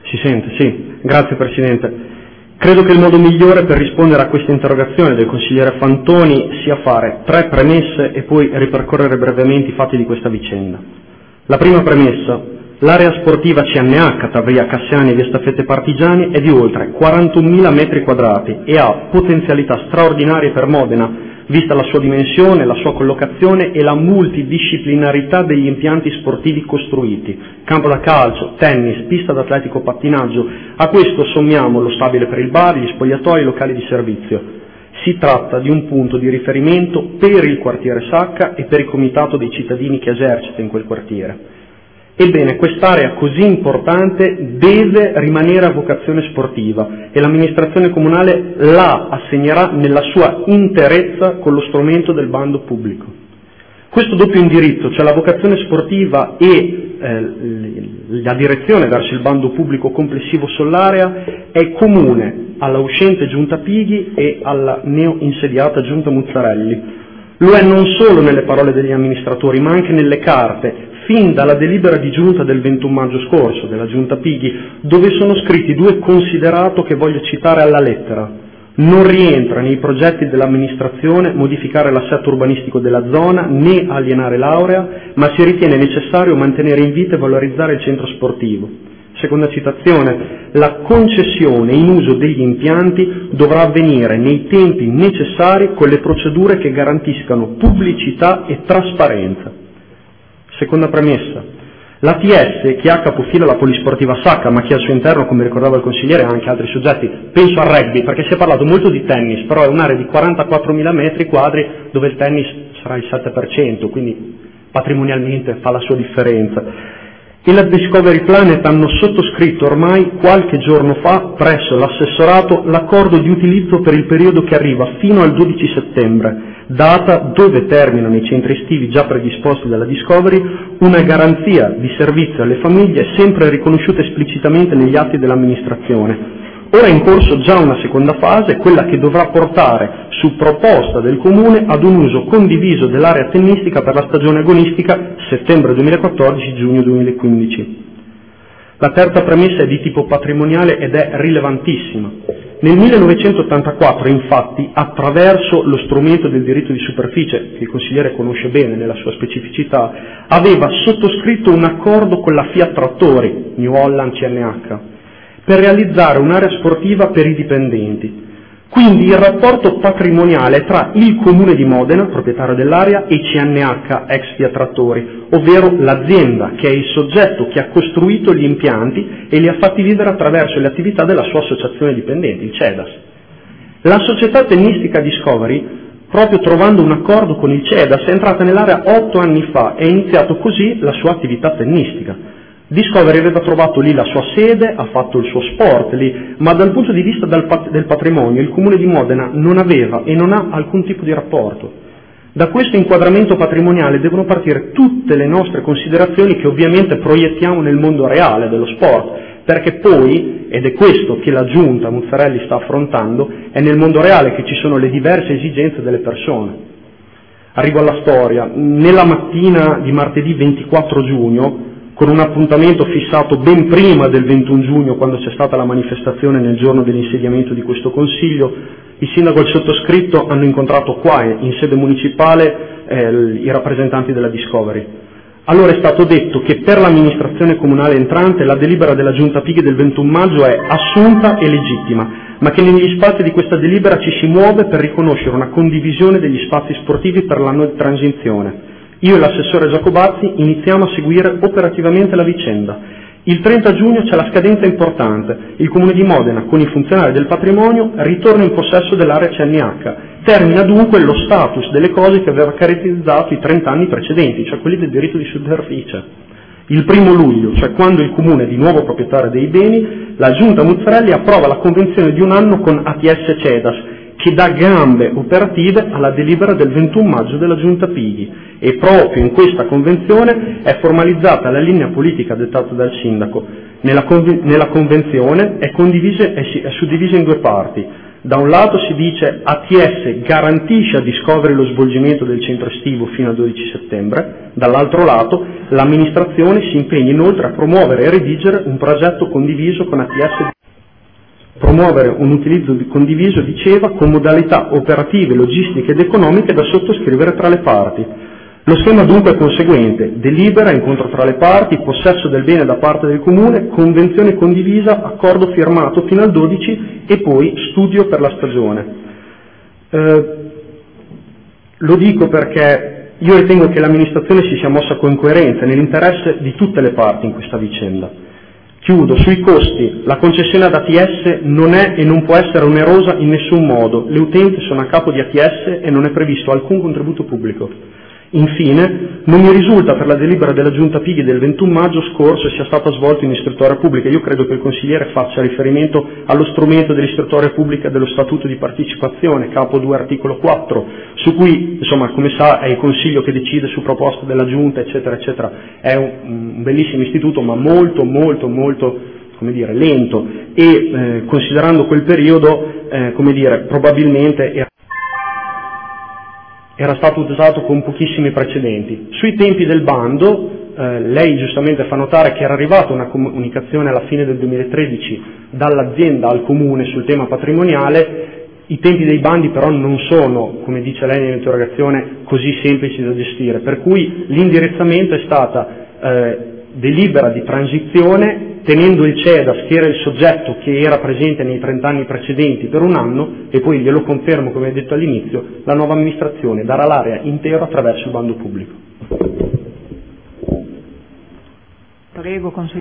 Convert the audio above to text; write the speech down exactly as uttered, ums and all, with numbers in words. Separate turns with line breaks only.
Si sente, sì. Grazie Presidente. Credo che il modo migliore per rispondere a questa interrogazione del consigliere Fantoni sia fare tre premesse e poi ripercorrere brevemente i fatti di questa vicenda. La prima premessa: l'area sportiva C N H tra via Cassiani e via Staffette Partigiani è di oltre quarantunomila metri quadrati e ha potenzialità straordinarie per Modena, vista la sua dimensione, la sua collocazione e la multidisciplinarità degli impianti sportivi costruiti: campo da calcio, tennis, pista d'atletico pattinaggio. A questo sommiamo lo stabile per il bar, gli spogliatoi e i locali di servizio. Si tratta di un punto di riferimento per il quartiere Sacca e per il comitato dei cittadini che esercita in quel quartiere. Ebbene, quest'area così importante deve rimanere a vocazione sportiva e l'amministrazione comunale la assegnerà nella sua interezza con lo strumento del bando pubblico. Questo doppio indirizzo, cioè la vocazione sportiva e eh, la direzione verso il bando pubblico complessivo sull'area, è comune alla uscente Giunta Pighi e alla neoinsediata Giunta Muzzarelli. Lo è non solo nelle parole degli amministratori, ma anche nelle carte, fin dalla delibera di giunta del ventuno maggio scorso della Giunta Pighi, dove sono scritti due considerato che voglio citare alla lettera. Non rientra nei progetti dell'amministrazione modificare l'assetto urbanistico della zona né alienare l'area, ma si ritiene necessario mantenere in vita e valorizzare il centro sportivo. Seconda citazione: la concessione in uso degli impianti dovrà avvenire nei tempi necessari con le procedure che garantiscano pubblicità e trasparenza. Seconda premessa: l'A T S, che ha capofilo la polisportiva Sacca, ma che al suo interno, come ricordava il consigliere, ha anche altri soggetti, penso al rugby, perché si è parlato molto di tennis, però è un'area di quarantaquattromila metri quadri dove il tennis sarà il sette per cento, quindi patrimonialmente fa la sua differenza. E la Discovery Planet hanno sottoscritto ormai qualche giorno fa presso l'assessorato l'accordo di utilizzo per il periodo che arriva fino al dodici settembre, data dove terminano i centri estivi già predisposti dalla Discovery, una garanzia di servizio alle famiglie sempre riconosciuta esplicitamente negli atti dell'amministrazione. Ora è in corso già una seconda fase, quella che dovrà portare, su proposta del Comune, ad un uso condiviso dell'area tennistica per la stagione agonistica settembre duemilaquattordici-giugno duemilaquindici. La terza premessa è di tipo patrimoniale ed è rilevantissima. Nel millenovecentottantaquattro, infatti, attraverso lo strumento del diritto di superficie, che il consigliere conosce bene nella sua specificità, aveva sottoscritto un accordo con la Fiat Trattori, New Holland C N H, per realizzare un'area sportiva per i dipendenti. Quindi il rapporto patrimoniale tra il Comune di Modena, proprietario dell'area, e C N H, ex Fiat Trattori, ovvero l'azienda che è il soggetto che ha costruito gli impianti e li ha fatti vivere attraverso le attività della sua associazione dipendenti, il C E D A S. La società tennistica Discovery, proprio trovando un accordo con il C E D A S, è entrata nell'area otto anni fa e ha iniziato così la sua attività tennistica. Discovery aveva trovato lì la sua sede, ha fatto il suo sport lì, ma dal punto di vista del, pat- del patrimonio il Comune di Modena non aveva e non ha alcun tipo di rapporto. Da questo inquadramento patrimoniale devono partire tutte le nostre considerazioni che ovviamente proiettiamo nel mondo reale dello sport, perché poi, ed è questo che la Giunta Muzzarelli sta affrontando, è nel mondo reale che ci sono le diverse esigenze delle persone. Arrivo alla storia. Nella mattina di martedì ventiquattro giugno, con un appuntamento fissato ben prima del ventuno giugno, quando c'è stata la manifestazione nel giorno dell'insediamento di questo Consiglio, il sindaco e il sottoscritto hanno incontrato qua, in sede municipale, eh, i rappresentanti della Discovery. Allora è stato detto che per l'amministrazione comunale entrante la delibera della Giunta Pighi del ventuno maggio è assunta e legittima, ma che negli spazi di questa delibera ci si muove per riconoscere una condivisione degli spazi sportivi per l'anno di transizione. Io e l'assessore Giacobazzi iniziamo a seguire operativamente la vicenda. Il trenta giugno c'è la scadenza importante. Il Comune di Modena, con i funzionari del patrimonio, ritorna in possesso dell'area C N H. Termina dunque lo status delle cose che aveva caratterizzato i trenta anni precedenti, cioè quelli del diritto di superficie. Il primo luglio, cioè quando il Comune è di nuovo proprietario dei beni, la Giunta Muzzarelli approva la convenzione di un anno con A T S C E D A S, che dà gambe operative alla delibera del ventuno maggio della Giunta Pighi, e proprio in questa convenzione è formalizzata la linea politica dettata dal sindaco. Nella, conv- nella convenzione è, condivisa, è, è suddivisa in due parti: Da un lato si dice A T S garantisce a Discovery lo svolgimento del centro estivo fino al dodici settembre, dall'altro lato l'amministrazione si impegna inoltre a promuovere e redigere un progetto condiviso con A T S, promuovere un utilizzo condiviso, diceva, con modalità operative, logistiche ed economiche da sottoscrivere tra le parti. Lo schema dunque è conseguente: delibera, incontro tra le parti, possesso del bene da parte del Comune, convenzione condivisa, accordo firmato fino al dodici e poi studio per la stagione. Eh, lo dico perché io ritengo che l'amministrazione si sia mossa con coerenza nell'interesse di tutte le parti in questa vicenda. Chiudo, sui costi, la concessione ad A T S non è e non può essere onerosa in nessun modo, le utenze sono a capo di A T S e non è previsto alcun contributo pubblico. Infine, non mi risulta per la delibera della Giunta Pighi del ventuno maggio scorso sia stata svolta un'istruttoria pubblica. Io credo che il consigliere faccia riferimento allo strumento dell'istruttoria pubblica dello Statuto di partecipazione, capo due articolo quattro, su cui, insomma, come sa, è il Consiglio che decide su proposta della Giunta, eccetera, eccetera. È un, un bellissimo istituto, ma molto, molto, molto, come dire, lento e, eh, considerando quel periodo, eh, come dire, probabilmente era era stato usato con pochissimi precedenti. Sui tempi del bando, eh, lei giustamente fa notare che era arrivata una comunicazione alla fine del duemilatredici dall'azienda al Comune sul tema patrimoniale. I tempi dei bandi però non sono, come dice lei nell'interrogazione, così semplici da gestire, per cui l'indirezzamento è stata eh, delibera di transizione, tenendo il CEDAS, che era il soggetto che era presente nei trent'anni precedenti, per un anno, e poi glielo confermo, come ho detto all'inizio, la nuova amministrazione darà l'area intera attraverso il bando pubblico.
Prego,